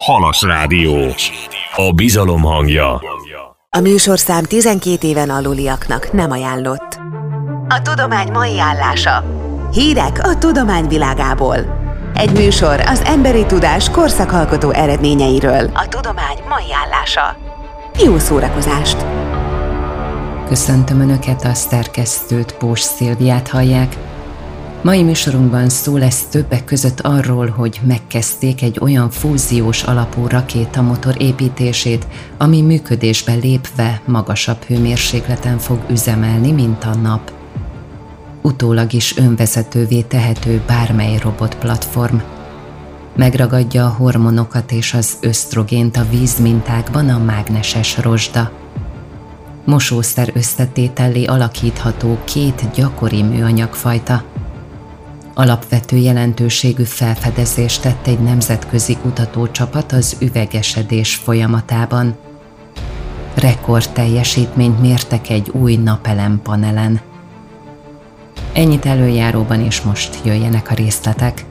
Halas Rádió. A bizalom hangja. A műsorszám 12 éven aluliaknak nem ajánlott. A tudomány mai állása. Hírek a tudomány világából. Egy műsor az emberi tudás korszakalkotó eredményeiről. A tudomány mai állása. Jó szórakozást! Köszöntöm Önöket, a szerkesztőt, Bós Szilviát hallják. Mai műsorunkban szó lesz többek között arról, hogy megkezdték egy olyan fúziós alapú rakétamotor építését, ami működésbe lépve magasabb hőmérsékleten fog üzemelni, mint a nap. Utólag is önvezetővé tehető bármely robotplatform. Megragadja a hormonokat és az ösztrogént a vízmintákban a mágneses rozsda. Mosószer összetétellé alakítható 2 gyakori műanyagfajta. Alapvető jelentőségű felfedezést tett egy nemzetközi kutatócsapat az üvegesedés folyamatában. Rekord teljesítményt mértek egy új napelempanelen. Ennyit előjáróban, és most jöjjenek a részletek.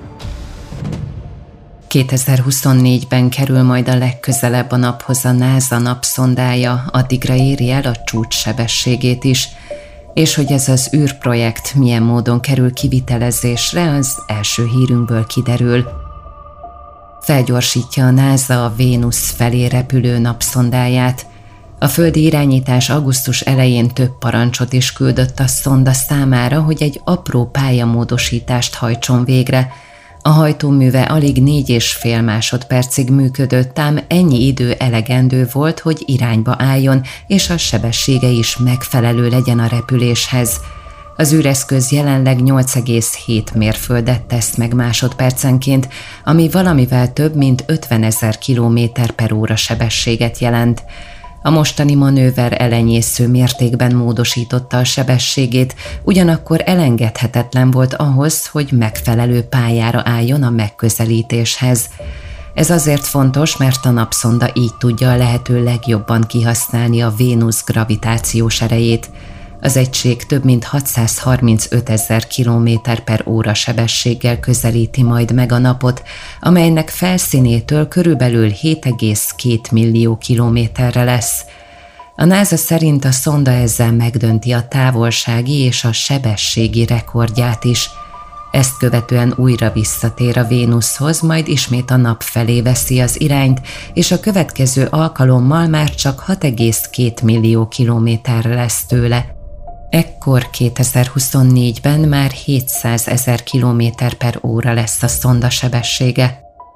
2024-ben kerül majd a legközelebb a naphoz a NASA napszondája, addigra éri el a csúcssebességét is, és hogy ez az űrprojekt milyen módon kerül kivitelezésre, az első hírünkből kiderül. Felgyorsítja a NASA a Vénusz felé repülő napszondáját. A földi irányítás augusztus elején több parancsot is küldött a szonda számára, hogy egy apró pályamódosítást hajtson végre. A hajtóműve alig 4,5 másodpercig működött, ám ennyi idő elegendő volt, hogy irányba álljon, és a sebessége is megfelelő legyen a repüléshez. Az űreszköz jelenleg 8,7 mérföldet tesz meg másodpercenként, ami valamivel több mint 50 000 km/h sebességet jelent. A mostani manőver elenyésző mértékben módosította a sebességét, ugyanakkor elengedhetetlen volt ahhoz, hogy megfelelő pályára álljon a megközelítéshez. Ez azért fontos, mert a napszonda így tudja a lehető legjobban kihasználni a Vénusz gravitációs erejét. Az egység több mint 635 000 km/h sebességgel közelíti majd meg a napot, amelynek felszínétől körülbelül 7,2 millió kilométerre lesz. A NASA szerint a szonda ezzel megdönti a távolsági és a sebességi rekordját is. Ezt követően újra visszatér a Vénuszhoz, majd ismét a nap felé veszi az irányt, és a következő alkalommal már csak 6,2 millió kilométerre lesz tőle. Ekkor 2024-ben már 700 000 km/h lesz a szonda sebessége.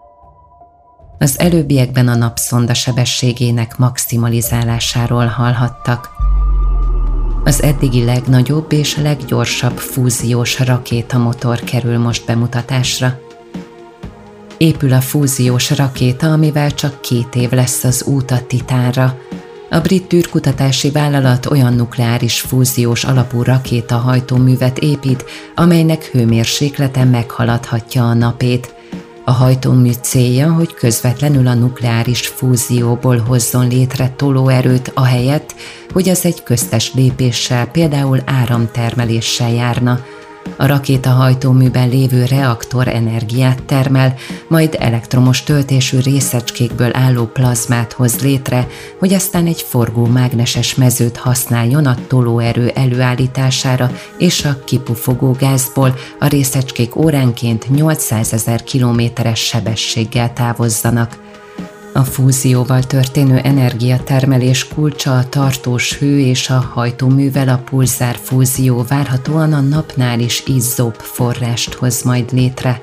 Az előbbiekben a napszonda sebességének maximalizálásáról hallhattak. Az eddigi legnagyobb és leggyorsabb fúziós rakétamotor kerül most bemutatásra. Épül a fúziós rakéta, amivel csak 2 év lesz az út a Titánra. A brit űrkutatási vállalat olyan nukleáris fúziós alapú rakétahajtóművet épít, amelynek hőmérséklete meghaladhatja a napét. A hajtómű célja, hogy közvetlenül a nukleáris fúzióból hozzon létre tolóerőt, ahelyett, hogy az egy köztes lépéssel, például áramtermeléssel járna. A rakétahajtóműben lévő reaktor energiát termel, majd elektromos töltésű részecskékből álló plazmát hoz létre, hogy aztán egy forgó mágneses mezőt használjon a tolóerő előállítására, és a kipufogó gázból a részecskék óránként 800 000 km/h sebességgel távozzanak. A fúzióval történő energiatermelés kulcsa a tartós hő, és a hajtóművel a pulzárfúzió várhatóan a napnál is izzóbb forrást hoz majd létre.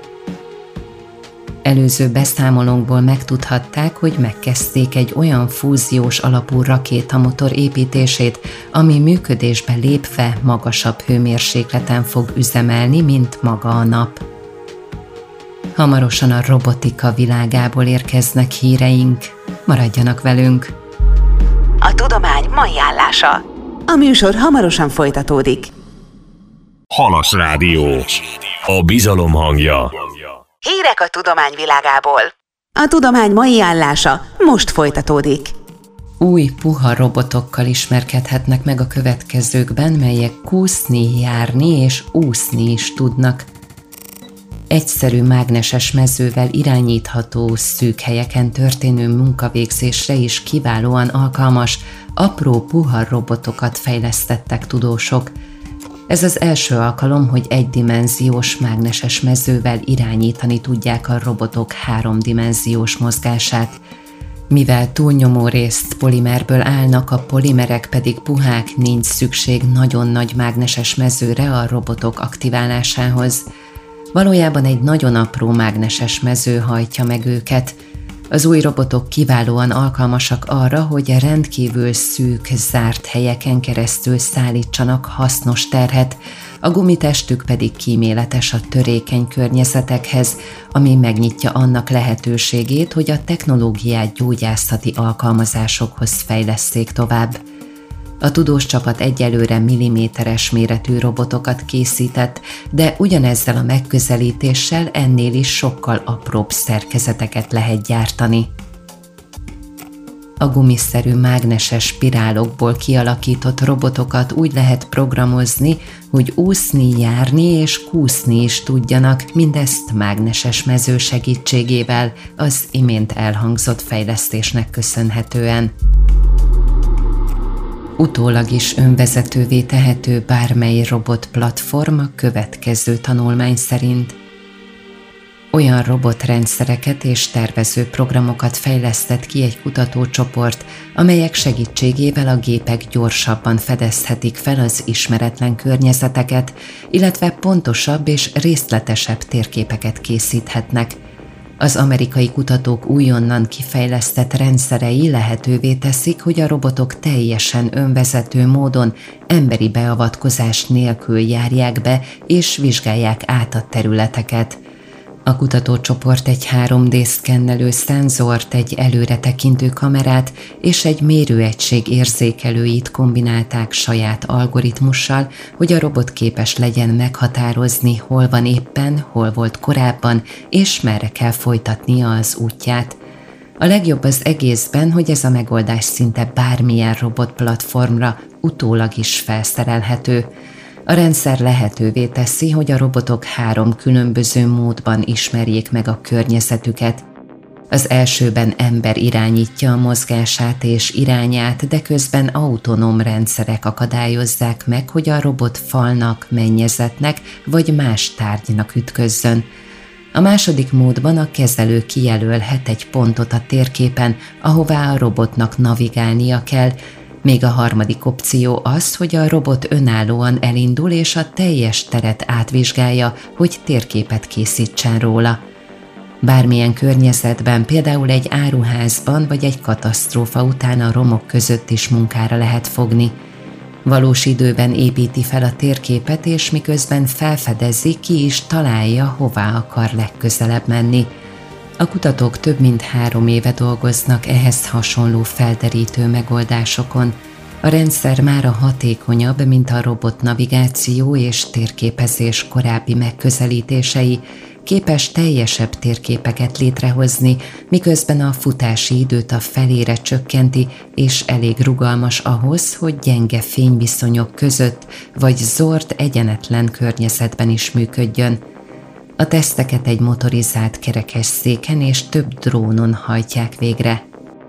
Előző beszámolónkból megtudhatták, hogy megkezdték egy olyan fúziós alapú rakétamotor építését, ami működésbe lépve magasabb hőmérsékleten fog üzemelni, mint maga a nap. Hamarosan a robotika világából érkeznek híreink. Maradjanak velünk! A tudomány mai állása. A műsor hamarosan folytatódik. Halas Rádió. A bizalom hangja. Hírek a tudomány világából. A tudomány mai állása most folytatódik. Új puha robotokkal ismerkedhetnek meg a következőkben, melyek kúszni, járni és úszni is tudnak. egyszerű mágneses mezővel irányítható, szűk helyeken történő munkavégzésre is kiválóan alkalmas, apró, puha robotokat fejlesztettek tudósok. Ez az első alkalom, hogy egydimenziós mágneses mezővel irányítani tudják a robotok háromdimenziós mozgását. Mivel túlnyomó részt polimerből állnak, a polimerek pedig puhák, nincs szükség nagyon nagy mágneses mezőre a robotok aktiválásához. Valójában egy nagyon apró mágneses mező hajtja meg őket. Az új robotok kiválóan alkalmasak arra, hogy rendkívül szűk, zárt helyeken keresztül szállítsanak hasznos terhet, a gumitestük pedig kíméletes a törékeny környezetekhez, ami megnyitja annak lehetőségét, hogy a technológiát gyógyászati alkalmazásokhoz fejlesszék tovább. A tudós csapat egyelőre milliméteres méretű robotokat készített, de ugyanezzel a megközelítéssel ennél is sokkal apróbb szerkezeteket lehet gyártani. A gumiszerű mágneses spirálokból kialakított robotokat úgy lehet programozni, hogy úszni, járni és kúszni is tudjanak, mindezt mágneses mező segítségével, az imént elhangzott fejlesztésnek köszönhetően. Utólag is önvezetővé tehető bármely robotplatform a következő tanulmány szerint. Olyan robotrendszereket és tervező programokat fejlesztett ki egy kutatócsoport, amelyek segítségével a gépek gyorsabban fedezhetik fel az ismeretlen környezeteket, illetve pontosabb és részletesebb térképeket készíthetnek. Az amerikai kutatók újonnan kifejlesztett rendszerei lehetővé teszik, hogy a robotok teljesen önvezető módon, emberi beavatkozás nélkül járják be és vizsgálják át a területeket. A kutatócsoport egy 3D-szkennelő szenzort, egy előretekintő kamerát és egy mérőegység érzékelőit kombinálták saját algoritmussal, hogy a robot képes legyen meghatározni, hol van éppen, hol volt korábban, és merre kell folytatnia az útját. A legjobb az egészben, hogy ez a megoldás szinte bármilyen robotplatformra utólag is felszerelhető. A rendszer lehetővé teszi, hogy a robotok 3 különböző módban ismerjék meg a környezetüket. Az elsőben ember irányítja a mozgását és irányát, de közben autonóm rendszerek akadályozzák meg, hogy a robot falnak, mennyezetnek vagy más tárgynak ütközzön. A második módban a kezelő kijelölhet egy pontot a térképen, ahová a robotnak navigálnia kell, még a harmadik opció az, hogy a robot önállóan elindul és a teljes teret átvizsgálja, hogy térképet készítsen róla. Bármilyen környezetben, például egy áruházban vagy egy katasztrófa után a romok között is munkára lehet fogni. Valós időben építi fel a térképet, és miközben felfedezi, ki is találja, hová akar legközelebb menni. A kutatók több mint 3 éve dolgoznak ehhez hasonló felderítő megoldásokon. A rendszer mára hatékonyabb, mint a robotnavigáció és térképezés korábbi megközelítései, képes teljesebb térképeket létrehozni, miközben a futási időt a felére csökkenti, és elég rugalmas ahhoz, hogy gyenge fényviszonyok között vagy zord, egyenetlen környezetben is működjön. A teszteket egy motorizált kerekesszéken és több drónon hajtják végre.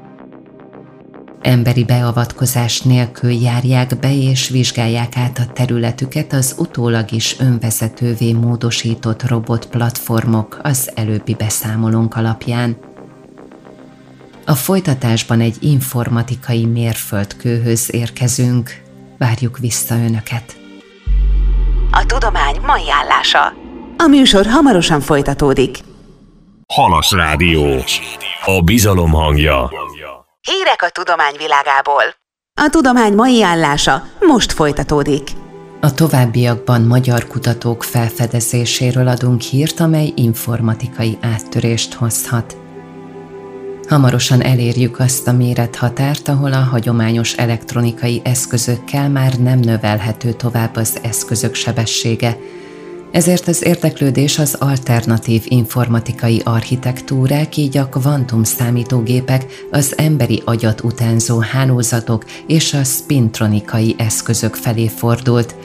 Emberi beavatkozás nélkül járják be és vizsgálják át a területüket az utólag is önvezetővé módosított robotplatformok az előbbi beszámolónk alapján. A folytatásban egy informatikai mérföldkőhöz érkezünk. Várjuk vissza Önöket! A tudomány mai állása. A műsor hamarosan folytatódik. Halas Rádió. A bizalom hangja. Hírek a tudomány világából. A tudomány mai állása most folytatódik. A továbbiakban magyar kutatók felfedezéséről adunk hírt, amely informatikai áttörést hozhat. Hamarosan elérjük azt a mérethatárt, ahol a hagyományos elektronikai eszközökkel már nem növelhető tovább az eszközök sebessége. Ezért az érdeklődés az alternatív informatikai architektúrák, így a kvantumszámítógépek, az emberi agyat utánzó hálózatok és a spintronikai eszközök felé fordult.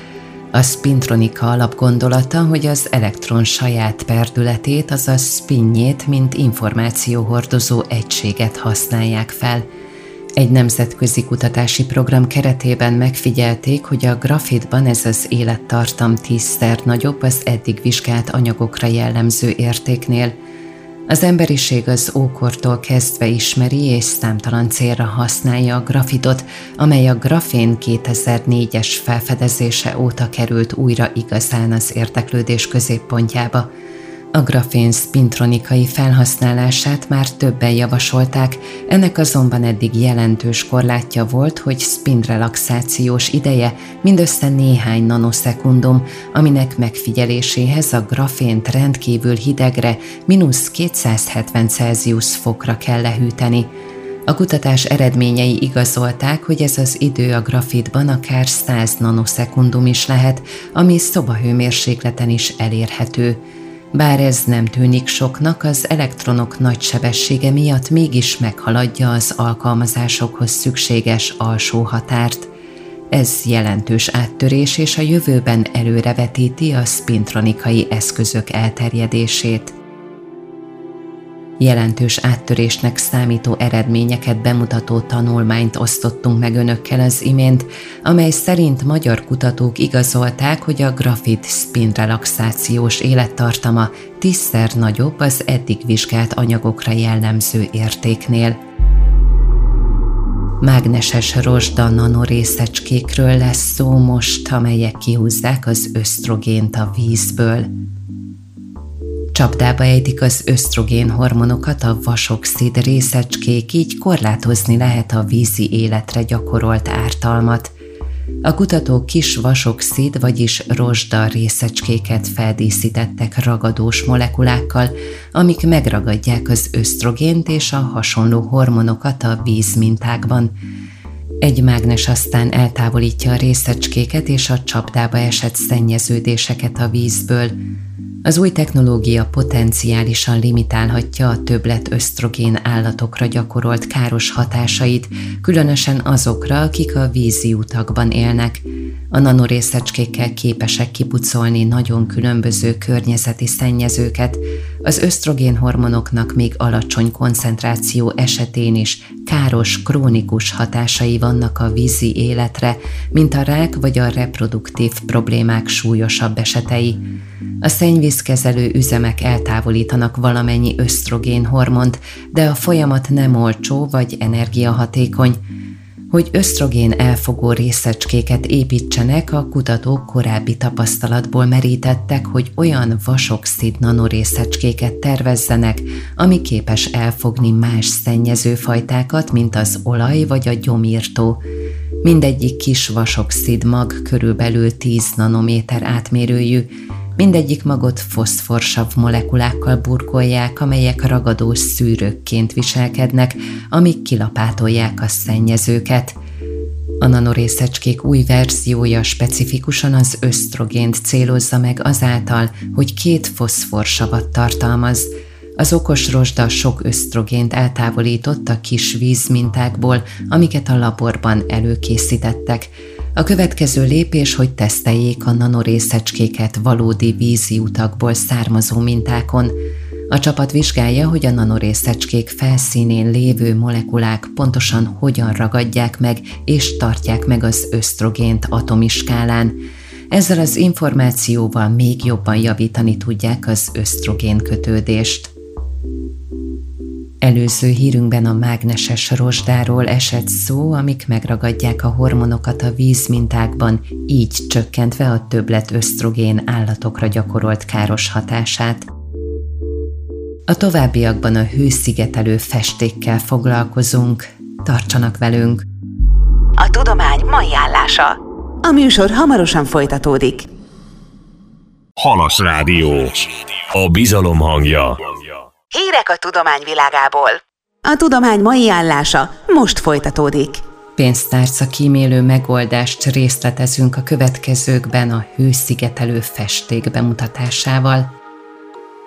A spintronika alapgondolata, hogy az elektron saját perdületét, azaz spinjét, mint információhordozó egységet használják fel. Egy nemzetközi kutatási program keretében megfigyelték, hogy a grafitban ez az élettartam 10-szer nagyobb az eddig vizsgált anyagokra jellemző értéknél. Az emberiség az ókortól kezdve ismeri és számtalan célra használja a grafitot, amely a grafén 2004-es felfedezése óta került újra igazán az érdeklődés középpontjába. A grafén spintronikai felhasználását már többen javasolták, ennek azonban eddig jelentős korlátja volt, hogy spinrelaxációs ideje mindössze néhány nanoszekundum, aminek megfigyeléséhez a grafént rendkívül hidegre, -270 Celsius fokra kell lehűteni. A kutatás eredményei igazolták, hogy ez az idő a grafitban akár 100 nanoszekundum is lehet, ami szobahőmérsékleten is elérhető. Bár ez nem tűnik soknak, az elektronok nagy sebessége miatt mégis meghaladja az alkalmazásokhoz szükséges alsó határt. Ez jelentős áttörés és a jövőben előrevetíti a spintronikai eszközök elterjedését. Jelentős áttörésnek számító eredményeket bemutató tanulmányt osztottunk meg önökkel az imént, amely szerint magyar kutatók igazolták, hogy a grafit spinrelaxációs élettartama 10-szer nagyobb az eddig vizsgált anyagokra jellemző értéknél. Mágneses rozsda nanorészecskékről lesz szó most, amelyek kihúzzák az ösztrogént a vízből. Csapdába ejtik az ösztrogén hormonokat a vasoxid részecskék, így korlátozni lehet a vízi életre gyakorolt ártalmat. A kutatók kis vasoxid, vagyis rozsda részecskéket feldíszítettek ragadós molekulákkal, amik megragadják az ösztrogént és a hasonló hormonokat a vízmintákban. Egy mágnes aztán eltávolítja a részecskéket és a csapdába esett szennyeződéseket a vízből. Az új technológia potenciálisan limitálhatja a többlet ösztrogén állatokra gyakorolt káros hatásait, különösen azokra, akik a vízi utakban élnek. A nanorészecskékkel képesek kipucolni nagyon különböző környezeti szennyezőket, az ösztrogén hormonoknak még alacsony koncentráció esetén is káros, krónikus hatásai vannak a vízi életre, mint a rák vagy a reproduktív problémák súlyosabb esetei. A szennyvízkezelő üzemek eltávolítanak valamennyi ösztrogén hormont, de a folyamat nem olcsó vagy energiahatékony. Hogy ösztrogén elfogó részecskéket építsenek, a kutatók korábbi tapasztalatból merítettek, hogy olyan vasoxid nanorészecskéket tervezzenek, ami képes elfogni más szennyezőfajtákat, mint az olaj vagy a gyomírtó. Mindegyik kis vasoxid mag körülbelül 10 nanométer átmérőjű, mindegyik magot foszforsav molekulákkal burkolják, amelyek ragadós szűrőkként viselkednek, amik kilapátolják a szennyezőket. A nanorészecskék új verziója specifikusan az ösztrogént célozza meg azáltal, hogy 2 foszforsavat tartalmaz. Az okos rozsda sok ösztrogént eltávolított a kis vízmintákból, amiket a laborban előkészítettek. A következő lépés, hogy teszteljék a nanorészecskéket valódi vízi utakból származó mintákon. A csapat vizsgálja, hogy a nanorészecskék felszínén lévő molekulák pontosan hogyan ragadják meg és tartják meg az ösztrogént atomi skálán. Ezzel az információval még jobban javítani tudják az ösztrogén kötődést. Előző hírünkben a mágneses rozsdáról esett szó, amik megragadják a hormonokat a vízmintákban, így csökkentve a többlet ösztrogén állatokra gyakorolt káros hatását. A továbbiakban a hőszigetelő festékkel foglalkozunk. Tartsanak velünk! A tudomány mai állása. A műsor hamarosan folytatódik. Halas Rádió. A bizalom hangja. Hírek a tudomány világából. A tudomány mai állása most folytatódik. Pénztárca kímélő megoldást részletezünk a következőkben a hőszigetelő festék bemutatásával.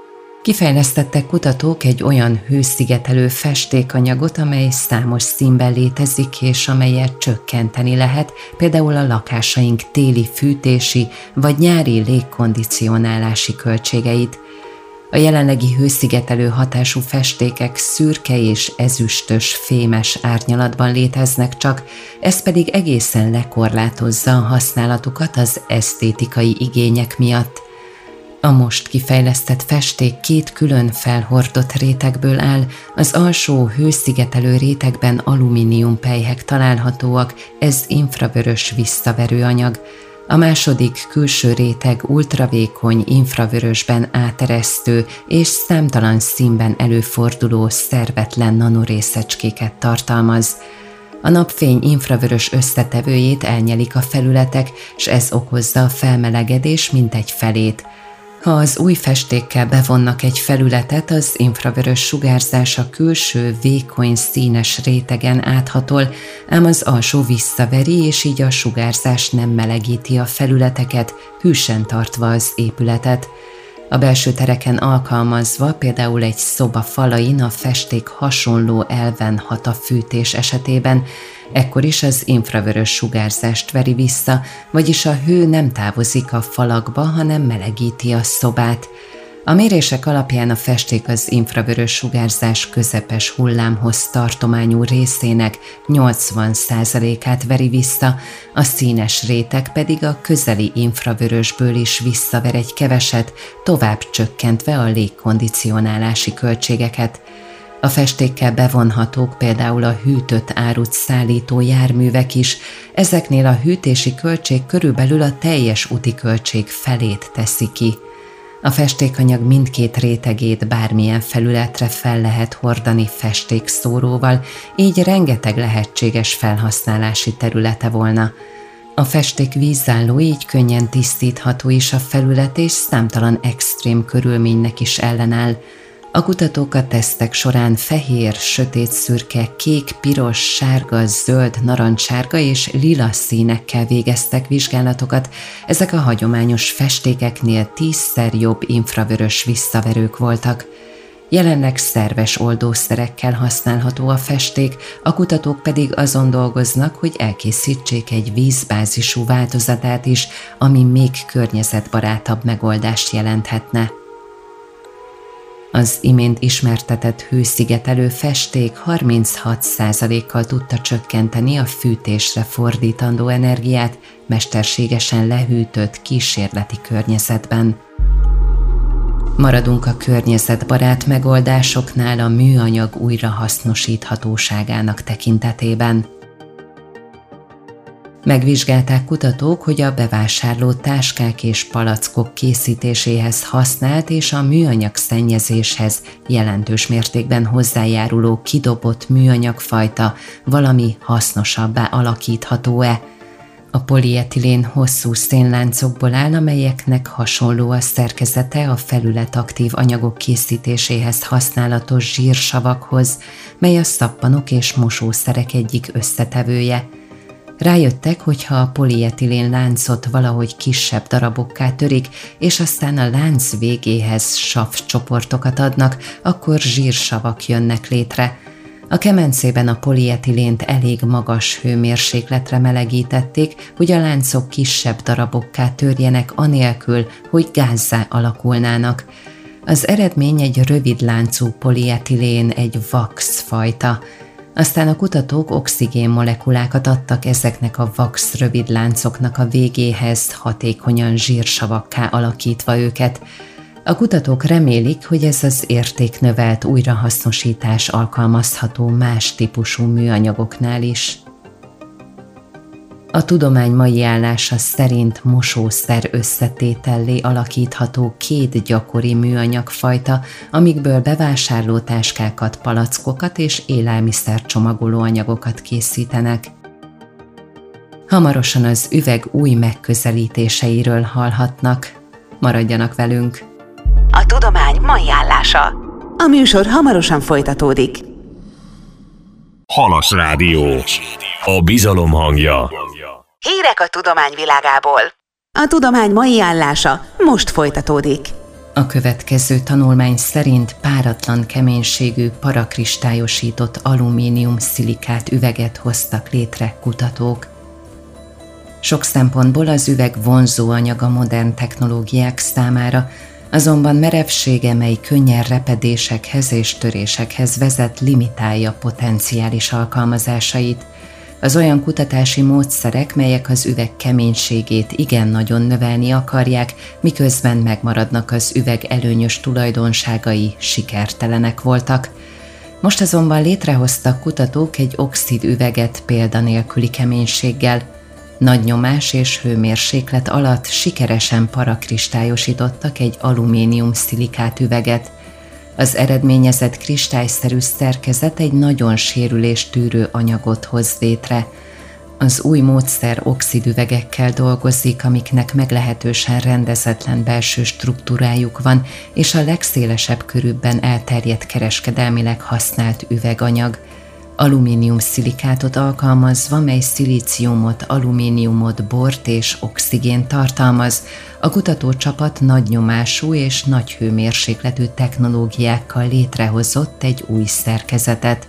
Kifejlesztettek kutatók egy olyan hőszigetelő festékanyagot, amely számos színben létezik, és amelyet csökkenteni lehet, például a lakásaink téli fűtési vagy nyári légkondicionálási költségeit. A jelenlegi hőszigetelő hatású festékek szürke és ezüstös fémes árnyalatban léteznek csak, ez pedig egészen lekorlátozza a használatukat az esztétikai igények miatt. A most kifejlesztett festék 2 külön felhordott rétegből áll, az alsó hőszigetelő rétegben alumíniumpelyhek találhatóak, ez infravörös visszaverő anyag. A második külső réteg ultravékony, infravörösben áteresztő és számtalan színben előforduló szervetlen nanorészecskéket tartalmaz. A napfény infravörös összetevőjét elnyelik a felületek, s ez okozza a felmelegedés mintegy felét. Ha az új festékkel bevonnak egy felületet, az infravörös sugárzás a külső, vékony, színes rétegen áthatol, ám az alsó visszaveri, és így a sugárzás nem melegíti a felületeket, hűsen tartva az épületet. A belső tereken alkalmazva, például egy szoba falain a festék hasonló elven hat a fűtés esetében, ekkor is az infravörös sugárzást veri vissza, vagyis a hő nem távozik a falakba, hanem melegíti a szobát. A mérések alapján a festék az infravörös sugárzás közepes hullámhoz tartományú részének 80%-át veri vissza, a színes réteg pedig a közeli infravörösből is visszaver egy keveset, tovább csökkentve a légkondicionálási költségeket. A festékkel bevonhatók például a hűtött árut szállító járművek is, ezeknél a hűtési költség körülbelül a teljes úti költség felét teszi ki. A festékanyag mindkét rétegét bármilyen felületre fel lehet hordani festékszóróval, így rengeteg lehetséges felhasználási területe volna. A festék vízálló, így könnyen tisztítható is a felület, és számtalan extrém körülménynek is ellenáll. A kutatók a tesztek során fehér, sötétszürke, kék, piros, sárga, zöld, narancssárga és lila színekkel végeztek vizsgálatokat, ezek a hagyományos festékeknél 10-szer jobb infravörös visszaverők voltak. Jelenleg szerves oldószerekkel használható a festék, a kutatók pedig azon dolgoznak, hogy elkészítsék egy vízbázisú változatát is, ami még környezetbarátabb megoldást jelenthetne. Az imént ismertetett hőszigetelő festék 36%-kal tudta csökkenteni a fűtésre fordítandó energiát mesterségesen lehűtött kísérleti környezetben. Maradunk a környezetbarát megoldásoknál a műanyag újrahasznosíthatóságának tekintetében. Megvizsgálták kutatók, hogy a bevásárló táskák és palackok készítéséhez használt és a műanyag szennyezéshez jelentős mértékben hozzájáruló kidobott műanyagfajta valami hasznosabbá alakítható-e. A polietilén hosszú szénláncokból áll, amelyeknek hasonló a szerkezete a felületaktív anyagok készítéséhez használatos zsírsavakhoz, mely a szappanok és mosószerek egyik összetevője. Rájöttek, hogy ha a polietilén láncot valahogy kisebb darabokká törik, és aztán a lánc végéhez savcsoportokat adnak, akkor zsírsavak jönnek létre. A kemencében a polietilént elég magas hőmérsékletre melegítették, hogy a láncok kisebb darabokká törjenek anélkül, hogy gázzá alakulnának. Az eredmény egy rövid láncú polietilén, egy wax fajta. Aztán a kutatók oxigénmolekulákat adtak ezeknek a wax rövidláncoknak a végéhez, hatékonyan zsírsavakká alakítva őket. A kutatók remélik, hogy ez az értéknövelt újrahasznosítás alkalmazható más típusú műanyagoknál is. A tudomány mai állása szerint mosószer összetétellé alakítható 2 gyakori műanyagfajta, amikből bevásárlótáskákat, palackokat és élelmiszercsomagoló anyagokat készítenek. Hamarosan az üveg új megközelítéseiről hallhatnak. Maradjanak velünk! A tudomány mai állása. A műsor hamarosan folytatódik. Halas Rádió. A bizalom hangja. Hírek a tudomány világából. A tudomány mai állása most folytatódik. A következő tanulmány szerint páratlan keménységű parakristályosított alumínium-szilikát üveget hoztak létre kutatók. Sok szempontból az üveg vonzó anyag a modern technológiák számára, azonban merevsége, mely könnyen repedésekhez és törésekhez vezet, limitálja potenciális alkalmazásait. Az olyan kutatási módszerek, melyek az üveg keménységét igen nagyon növelni akarják, miközben megmaradnak az üveg előnyös tulajdonságai, sikertelenek voltak. Most azonban létrehoztak kutatók egy oxid üveget példanélküli keménységgel. Nagy nyomás és hőmérséklet alatt sikeresen parakristályosítottak egy alumínium-szilikát üveget. Az eredményezett kristályszerű szerkezet egy nagyon sérüléstűrő anyagot hoz létre. Az új módszer oxidüvegekkel dolgozik, amiknek meglehetősen rendezetlen belső struktúrájuk van, és a legszélesebb körűbben elterjedt kereskedelmileg használt üveganyag. Alumínium-szilikátot alkalmazva, mely szilíciumot, alumíniumot, bort és oxigént tartalmaz, a kutatócsapat nagy nyomású és nagy hőmérsékletű technológiákkal létrehozott egy új szerkezetet.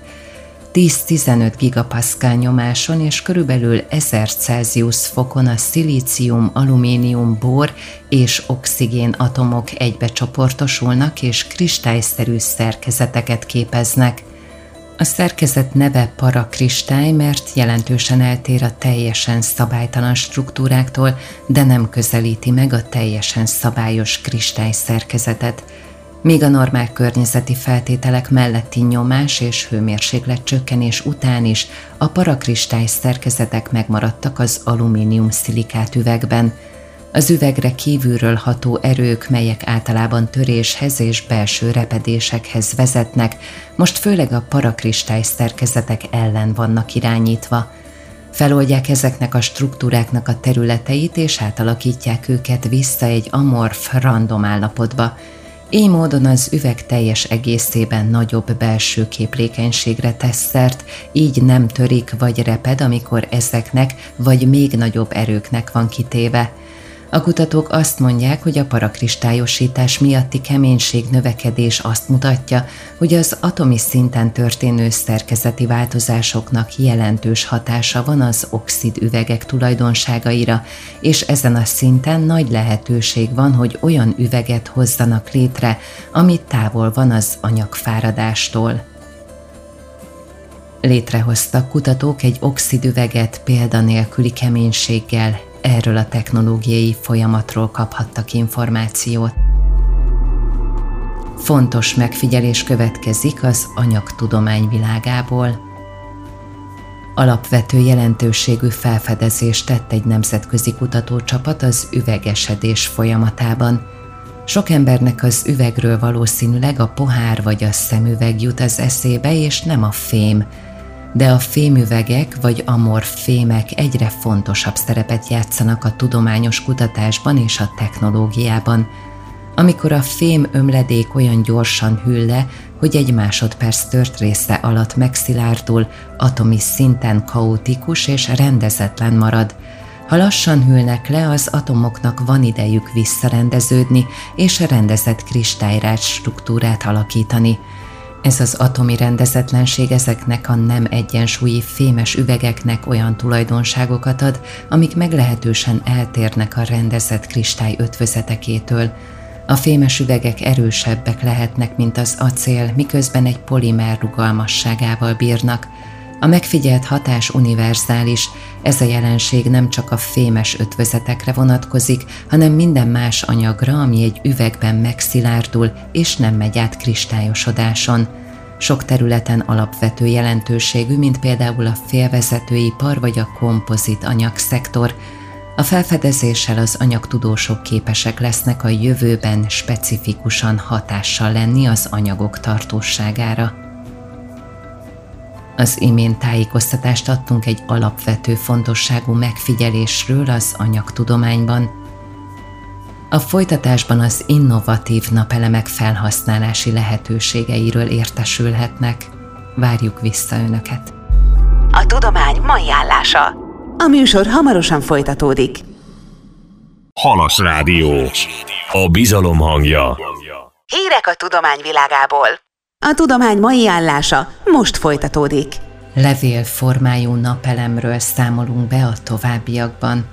10-15 gigapaszkál nyomáson és körülbelül 1000 Celsius fokon a szilícium, alumínium, bor és oxigén atomok egybecsoportosulnak és kristályszerű szerkezeteket képeznek. A szerkezet neve parakristály, mert jelentősen eltér a teljesen szabálytalan struktúráktól, de nem közelíti meg a teljesen szabályos kristály szerkezetet. Míg a normál környezeti feltételek melletti nyomás és hőmérséklet csökkenés után is a parakristály szerkezetek megmaradtak az alumínium-szilikát üvegben. Az üvegre kívülről ható erők, melyek általában töréshez és belső repedésekhez vezetnek, most főleg a parakristály szerkezetek ellen vannak irányítva. Feloldják ezeknek a struktúráknak a területeit és átalakítják őket vissza egy amorf, random állapotba. Így módon az üveg teljes egészében nagyobb belső képlékenységre tesz szert, így nem törik vagy reped, amikor ezeknek vagy még nagyobb erőknek van kitéve. A kutatók azt mondják, hogy a parakristályosítás miatti keménységnövekedés azt mutatja, hogy az atomi szinten történő szerkezeti változásoknak jelentős hatása van az oxid üvegek tulajdonságaira, és ezen a szinten nagy lehetőség van, hogy olyan üveget hozzanak létre, ami távol van az anyagfáradástól. Létrehoztak kutatók egy oxidüveget példanélküli keménységgel. Erről a technológiai folyamatról kaphattak információt. Fontos megfigyelés következik az anyagtudomány világából. Alapvető jelentőségű felfedezést tett egy nemzetközi kutatócsapat az üvegesedés folyamatában. Sok embernek az üvegről valószínűleg a pohár vagy a szemüveg jut az eszébe, és nem a fém. De a fémüvegek vagy amorf fémek egyre fontosabb szerepet játszanak a tudományos kutatásban és a technológiában. Amikor a fém ömledék olyan gyorsan hűl le, hogy egy másodperc tört része alatt megszilárdul, atomi szinten kaotikus és rendezetlen marad. Ha lassan hűlnek le, az atomoknak van idejük visszarendeződni és a rendezett kristályrács struktúrát alakítani. Ez az atomi rendezetlenség ezeknek a nem egyensúlyi fémes üvegeknek olyan tulajdonságokat ad, amik meglehetősen eltérnek a rendezett kristály ötvözetekétől. A fémes üvegek erősebbek lehetnek, mint az acél, miközben egy polimer rugalmasságával bírnak. A megfigyelt hatás univerzális, ez a jelenség nem csak a fémes ötvözetekre vonatkozik, hanem minden más anyagra, ami egy üvegben megszilárdul és nem megy át kristályosodáson. Sok területen alapvető jelentőségű, mint például a félvezetőipar vagy a kompozit anyagszektor. A felfedezéssel az anyagtudósok képesek lesznek a jövőben specifikusan hatással lenni az anyagok tartóságára. Az imént tájékoztatást adtunk egy alapvető fontosságú megfigyelésről az anyagtudományban. A folytatásban az innovatív napelemek felhasználási lehetőségeiről értesülhetnek. Várjuk vissza Önöket! A tudomány mai állása. A műsor hamarosan folytatódik. Halas Rádió. A bizalom hangja. Hírek a tudomány világából. A tudomány mai állása most folytatódik. Levélformájú napelemről számolunk be a továbbiakban.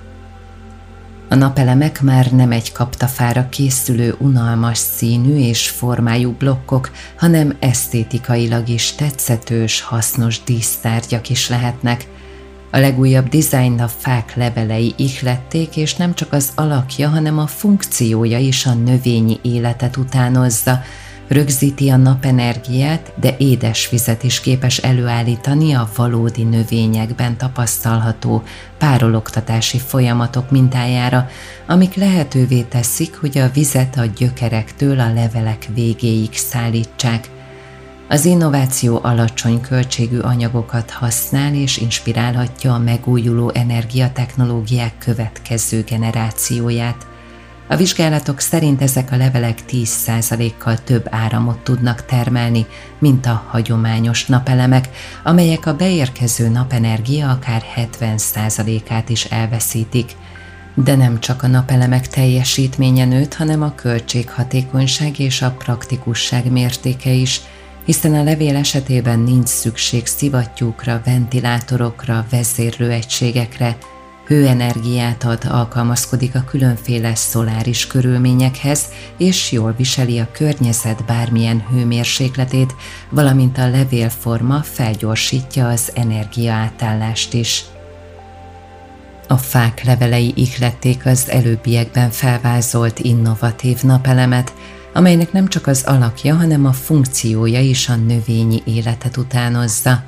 A napelemek már nem egy kaptafára készülő unalmas színű és formájú blokkok, hanem esztétikailag is tetszetős, hasznos dísztárgyak is lehetnek. A legújabb dizájn a fák levelei ihlették, és nem csak az alakja, hanem a funkciója is a növényi életet utánozza, rögzíti a napenergiát, de édesvizet is képes előállítani a valódi növényekben tapasztalható párologtatási folyamatok mintájára, amik lehetővé teszik, hogy a vizet a gyökerektől a levelek végéig szállítsák. Az innováció alacsony költségű anyagokat használ és inspirálhatja a megújuló energiatechnológiák következő generációját. A vizsgálatok szerint ezek a levelek 10%-kal több áramot tudnak termelni, mint a hagyományos napelemek, amelyek a beérkező napenergia akár 70%-át is elveszítik. De nem csak a napelemek teljesítménye nőtt, hanem a költséghatékonyság és a praktikusság mértéke is, hiszen a levél esetében nincs szükség szivattyúkra, ventilátorokra, vezérlőegységekre, hőenergiát ad, alkalmazkodik a különféle szoláris körülményekhez, és jól viseli a környezet bármilyen hőmérsékletét, valamint a levélforma felgyorsítja az energiaátállást is. A fák levelei ihlették az előbbiekben felvázolt innovatív napelemet, amelynek nem csak az alakja, hanem a funkciója is a növényi életet utánozza.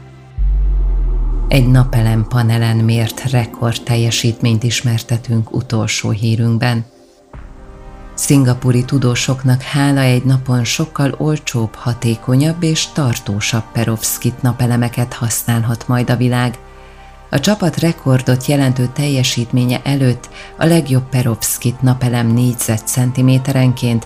Egy napelem panelen mért rekord teljesítményt ismertetünk utolsó hírünkben. Szingapúri tudósoknak hála egy napon sokkal olcsóbb, hatékonyabb és tartósabb perovszkit napelemeket használhat majd a világ. A csapat rekordot jelentő teljesítménye előtt a legjobb perovszkit napelem négyzetcentiméterenként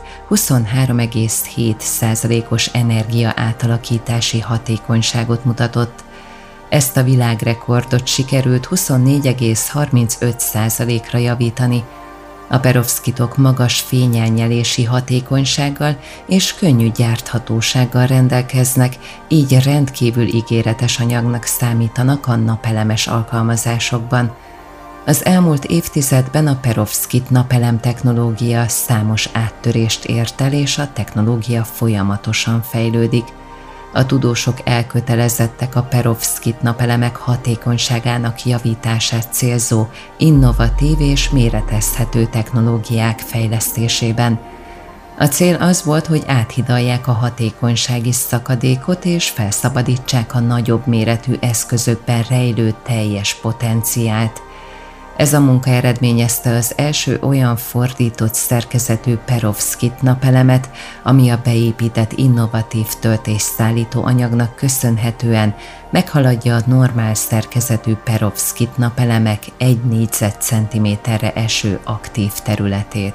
23,7%-os energia átalakítási hatékonyságot mutatott. Ezt a világrekordot sikerült 24,35%-ra javítani. A perovszkitok magas fényelnyelési hatékonysággal és könnyű gyárthatósággal rendelkeznek, így rendkívül ígéretes anyagnak számítanak a napelemes alkalmazásokban. Az elmúlt évtizedben a perovszkit napelem technológia számos áttörést ért el, és a technológia folyamatosan fejlődik. A tudósok elkötelezettek a perovszkit napelemek hatékonyságának javítását célzó, innovatív és méretezhető technológiák fejlesztésében. A cél az volt, hogy áthidalják a hatékonysági szakadékot és felszabadítsák a nagyobb méretű eszközökben rejlő teljes potenciált. Ez a munka eredményezte az első olyan fordított szerkezetű perovszkit napelemet, ami a beépített innovatív töltésszállító anyagnak köszönhetően meghaladja a normál szerkezetű perovszkit napelemek 1 négyzetcentiméterre eső aktív területét.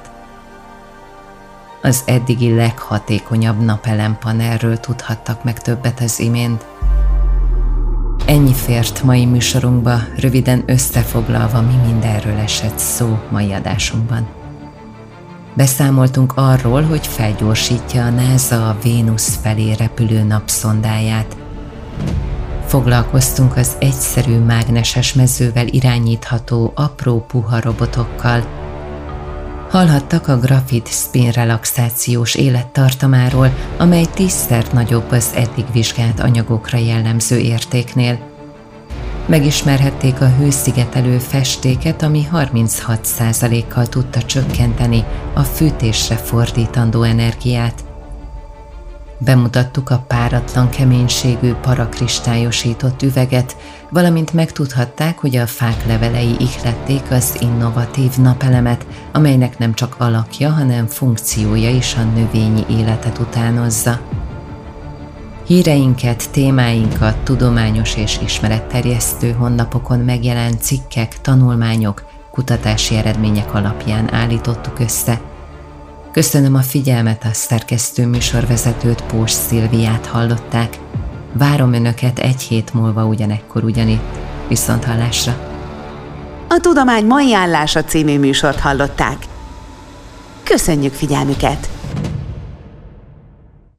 Az eddigi leghatékonyabb napelempanelről tudhattak meg többet az imént. Ennyi fért mai műsorunkba, röviden összefoglalva, mi mindenről esett szó mai adásunkban. Beszámoltunk arról, hogy felgyorsítja a NASA a Vénusz felé repülő napszondáját. Foglalkoztunk az egyszerű mágneses mezővel irányítható apró puha robotokkal. Hallhattak a grafit spin relaxációs élettartamáról, amely 10-szer nagyobb az eddig vizsgált anyagokra jellemző értéknél. Megismerhették a hőszigetelő festéket, ami 36%-kal tudta csökkenteni a fűtésre fordítandó energiát. Bemutattuk a páratlan keménységű parakristályosított üveget, valamint megtudhatták, hogy a fák levelei ihlették az innovatív napelemet, amelynek nem csak alakja, hanem funkciója is a növényi életet utánozza. Híreinket, témáinkat tudományos és ismeretterjesztő honlapokon megjelent cikkek, tanulmányok, kutatási eredmények alapján állítottuk össze. Köszönöm a figyelmet, a szerkesztő műsorvezetőt, Pós Szilviát hallották. Várom Önöket egy hét múlva ugyanekkor ugyanitt. Viszonthallásra! A Tudomány mai állása című műsort hallották. Köszönjük figyelmüket!